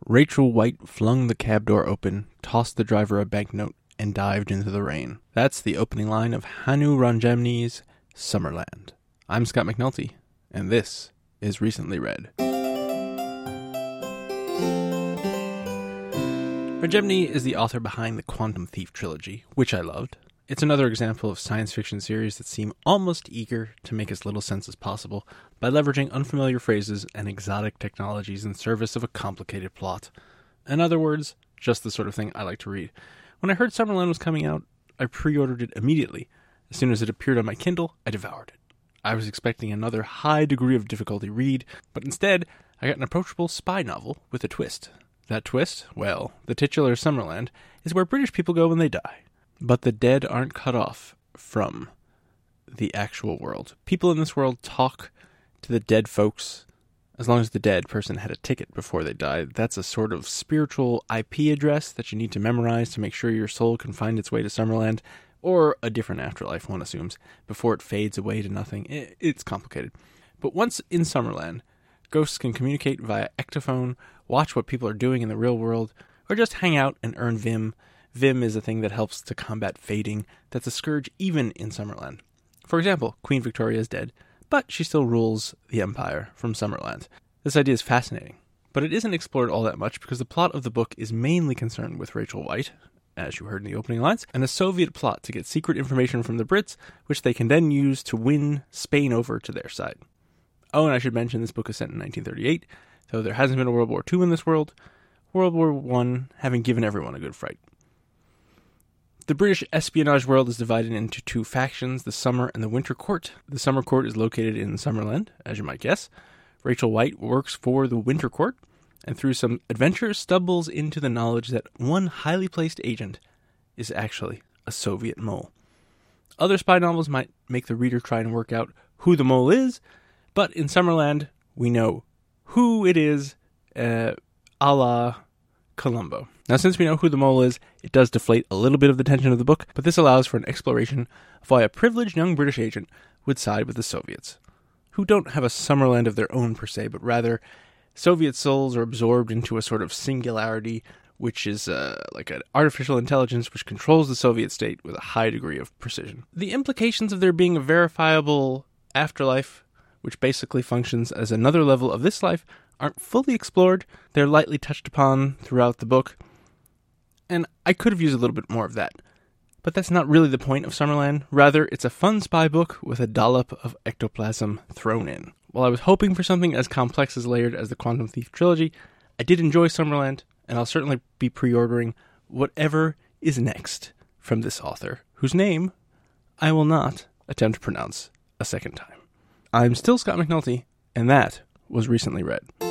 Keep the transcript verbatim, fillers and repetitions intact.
Rachel White flung the cab door open, tossed the driver a banknote, and dived into the rain. That's the opening line of Hannu Rajemne's Summerland. I'm Scott McNulty, and this is Recently Read. Rajemne is the author behind the Quantum Thief trilogy, which I loved. It's another example of science fiction series that seem almost eager to make as little sense as possible by leveraging unfamiliar phrases and exotic technologies in service of a complicated plot. In other words, just the sort of thing I like to read. When I heard Summerland was coming out, I pre-ordered it immediately. As soon as it appeared on my Kindle, I devoured it. I was expecting another high degree of difficulty read, but instead, I got an approachable spy novel with a twist. That twist, well, the titular Summerland, is where British people go when they die. But the dead aren't cut off from the actual world. People in this world talk to the dead folks as long as the dead person had a ticket before they died. That's a sort of spiritual I P address that you need to memorize to make sure your soul can find its way to Summerland, or a different afterlife, one assumes, before it fades away to nothing. It's complicated. But once in Summerland, ghosts can communicate via ectophone, watch what people are doing in the real world, or just hang out and earn Vim. Vim is a thing that helps to combat fading that's a scourge even in Summerland. For example, Queen Victoria is dead, but she still rules the empire from Summerland. This idea is fascinating, but it isn't explored all that much because the plot of the book is mainly concerned with Rachel White, as you heard in the opening lines, and a Soviet plot to get secret information from the Brits, which they can then use to win Spain over to their side. Oh, and I should mention this book is set in nineteen thirty-eight, though there hasn't been a World War Two in this world, World War One having given everyone a good fright. The British espionage world is divided into two factions, the Summer and the Winter Court. The Summer Court is located in Summerland, as you might guess. Rachel White works for the Winter Court, and through some adventures stumbles into the knowledge that one highly placed agent is actually a Soviet mole. Other spy novels might make the reader try and work out who the mole is, but in Summerland, we know who it is, uh, a la Columbo. Now, since we know who the mole is, it does deflate a little bit of the tension of the book, but this allows for an exploration of why a privileged young British agent would side with the Soviets, who don't have a Summerland of their own per se, but rather Soviet souls are absorbed into a sort of singularity, which is uh, like an artificial intelligence which controls the Soviet state with a high degree of precision. The implications of there being a verifiable afterlife, which basically functions as another level of this life, aren't fully explored. They're lightly touched upon throughout the book, and I could have used a little bit more of that. But that's not really the point of Summerland. Rather, it's a fun spy book with a dollop of ectoplasm thrown in. While I was hoping for something as complex as layered as the Quantum Thief trilogy, I did enjoy Summerland, and I'll certainly be pre-ordering whatever is next from this author, whose name I will not attempt to pronounce a second time. I'm still Scott McNulty, and that was Recently Read.